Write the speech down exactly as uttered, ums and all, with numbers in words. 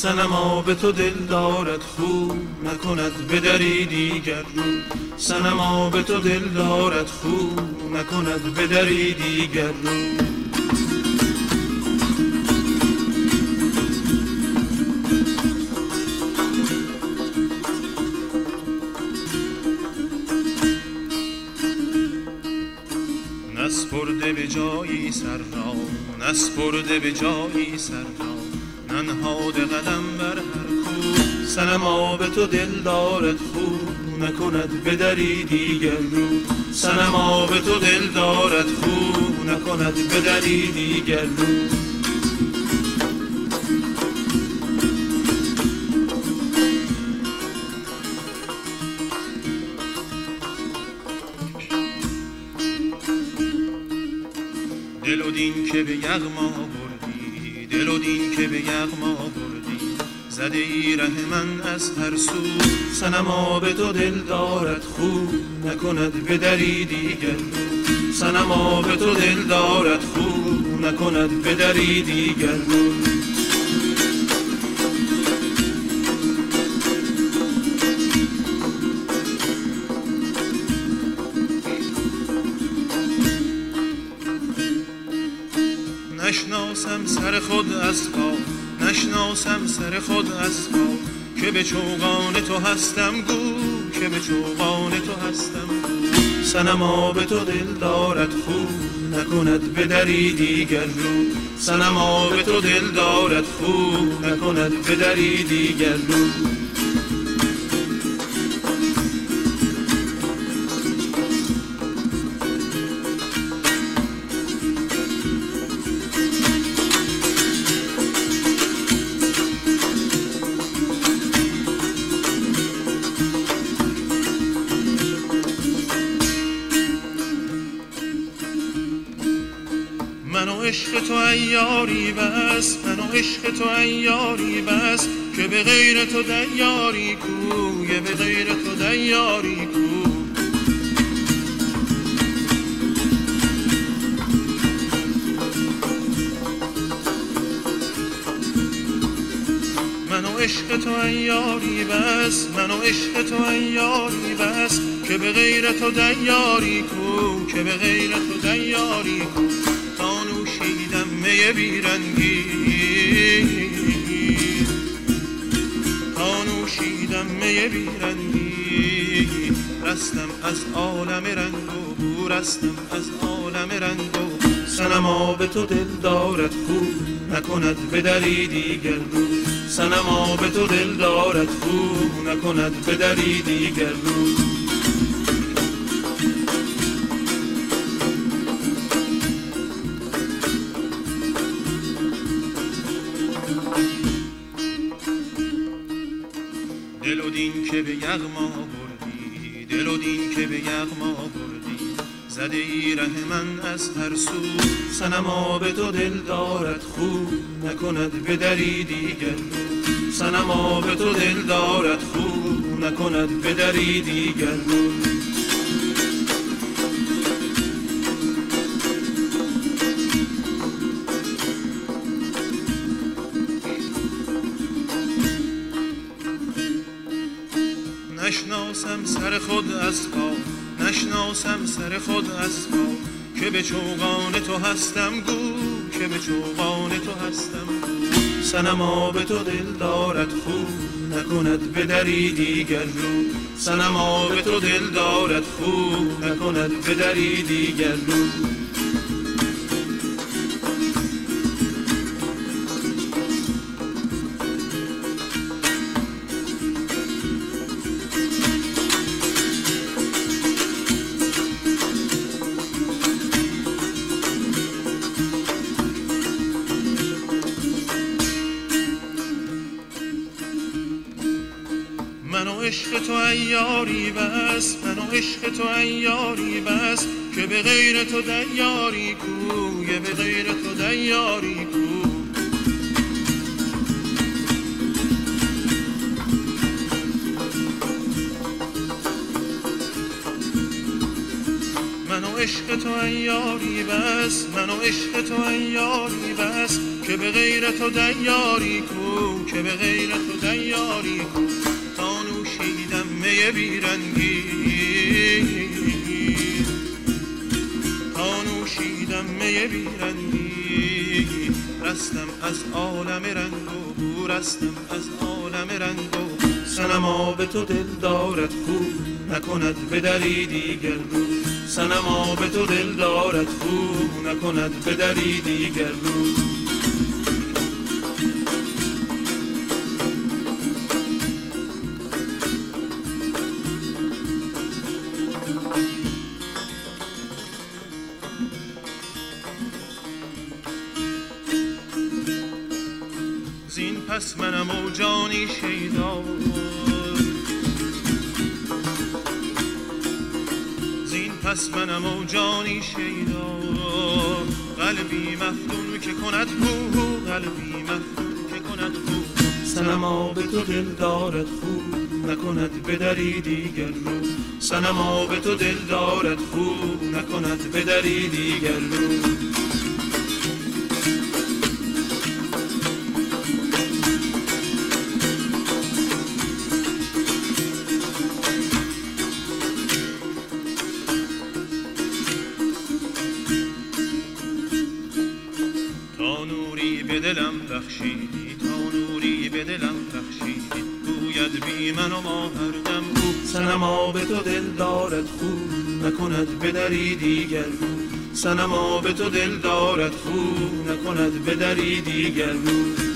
صنما به تو دل دارد خو نکند بدری دیگر رو. صنما به تو دل دارد خو نکند بدری دیگر رو. نسپرده به جایی سر را، نسپرده به جایی سر را، ننهاده قدم بر هر کو. صنما به تو دل دارد خو نکند بدری دیگر رو. صنما به تو دل دارد خو نکند بدری دیگر رو. دل و دین که به یغما بردی، دل و دین که به یغما بردی، زده ای ره من از هر سو. صنما به تو دل دارد خو نکند بدری دیگر رو. صنما به تو دل دارد خو نکند بدری دیگر رو. نشناسم سر خود از پا، نشناسم سر خود از پا، که به چوگان تو هستم گو، که به چوگان تو هستم گو. صنما به تو دل دارد خو نکند بدری دیگر رو. صنما به تو دل دارد خو نکند بدری دیگر رو. من و عشق تو عیاری بس، من و عشق تو عیاری بس، که به غیر تو دیاری کو، که به غیر تو دیاری کو. من و عشق تو عیاری بس، من و عشق تو عیاری بس، که به غیر تو دیاری کو، که به غیر تو دیاری کو. تا نوشیدم می بیرنگی، تا نوشیدم می بیرنگی، رستم از عالم رنگ و بو، رستم از عالم رنگ و بو. صنما به تو دل دارد خو نکند بدری دیگر رو. صنما به تو دل دارد خو نکند بدری دیگر رو. دل و دین که به یغما بردی، دل و دین که به یغما بردی، زده ای ره من از هر سو. صنما به تو دل دارد خو نکند بدری دیگر رو. صنما به تو دل دارد خو نکند بدری دیگر رو. نشناسم سر خود از پا، نشناسم سر خود از پا، که به چوگان تو هستم گو، که به چوگان تو هستم گو. صنما به تو دل دارد خو نکند بدری دیگر رو. صنما به تو دل دارد خو نکند بدری دیگر رو. من و عشق تو عیاری بس، من و عشق تو عیاری بس، که به غیر تو دیاری کو، که به غیر تو دیاری کو. من و عشق تو عیاری بس، من و عشق تو عیاری بس، که به غیر تو دیاری کو، که به غیر تو دیاری کن تا نوشیدم می بیرنگی تا نوشیدم می بیرنگی رستم از عالم رنگ و بو رستم از عالم رنگ و صنما به تو دل دارد خو نکند به دری دیگر رو صنما به تو دل دارد خو نکند به دری دیگر رو زین پس منم و جانی شیدا زین پس منم و جانی شیدا قلبی مفتون که کند بو قلبی مفتون که کند بو صنما به تو دل دارد خو نکند به دری دیگر رو صنما به تو دل دارد خو نکند به دری دیگر رو تا نوری به دلم بخشیدی تا نوری به دلم بخشیدی گوید بی من و ما هر دم او صنما به تو دل دارد خو نکند به دری دیگر رو صنما به تو دل دارد خو نکند به دری دیگر رو